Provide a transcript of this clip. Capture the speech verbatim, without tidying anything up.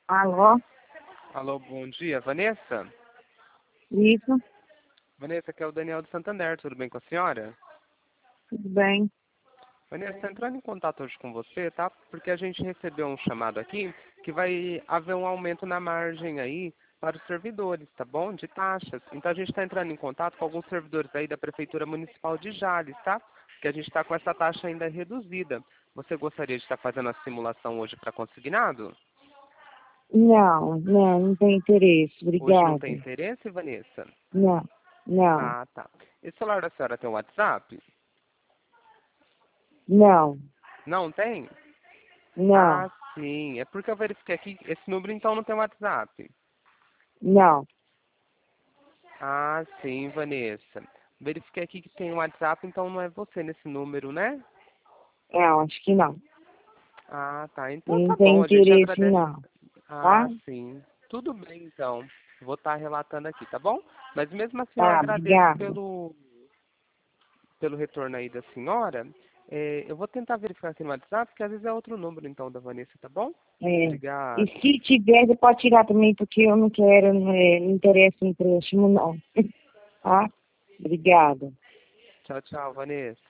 Alô? Alô, bom dia. Vanessa? Isso, Vanessa, aqui é o Daniel de Santander. Tudo bem com a senhora? tudo bem. Vanessa, estou entrando em contato hoje com você, tá? Porque a gente recebeu um chamado aqui que vai haver um aumento na margem aí para os servidores, tá bom? De taxas. Então a gente está entrando em contato com alguns servidores aí da Prefeitura Municipal de Jales, tá? Porque a gente está com essa taxa ainda reduzida. Você gostaria de estar fazendo a simulação hoje para consignado? Não, não, não tem interesse, Hoje não obrigada. tem interesse, Vanessa? Não, não, Ah, tá. Esse celular da senhora tem um WhatsApp? não, Não tem? não, Ah, sim. É porque eu verifiquei aqui. Esse número então não tem WhatsApp. não. Ah, sim, Vanessa. Verifiquei aqui que tem um WhatsApp, então não é você nesse número, né? Não, acho que não. Ah, tá. Então Não tá tem bom, a gente interesse, agradece. não, Ah, tá? sim. Tudo bem, então. Vou estar relatando aqui, tá bom? Mas mesmo assim eu Tá, agradeço obrigada. pelo, pelo retorno aí da senhora. É, eu vou tentar verificar aqui no WhatsApp, porque às vezes é outro número, então, da Vanessa, tá bom? É. E Obrigado. se tiver, você pode tirar também, porque eu não quero, não, é, não interessa em empréstimo, não. Tá? Obrigada. Tchau, tchau, Vanessa.